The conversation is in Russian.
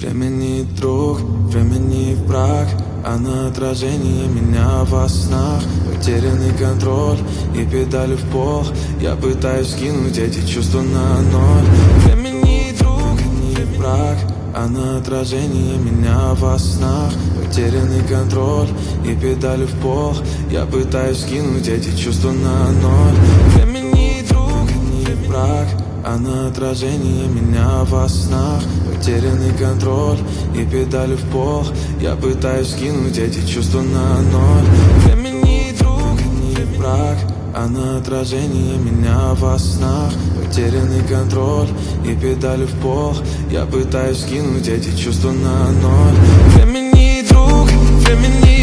Времени друг, времени враг, а на отражение меня во снах. Потерянный контроль и педали в пол. Я пытаюсь скинуть эти чувства на ноль. Времени друг, времени враг, а на отражение меня во снах. Потерянный контроль и педали в пол. Я пытаюсь скинуть эти чувства на ноль. Времени друг, времени враг, а на отражение меня во снах. Потерянный контроль и педали в пол. Я пытаюсь скинуть эти чувства на ноль. Времени друг, времени враг, а на отражение меня во снах. Потерянный контроль и педали в пол. Я пытаюсь скинуть эти чувства на ноль. Времени друг, времени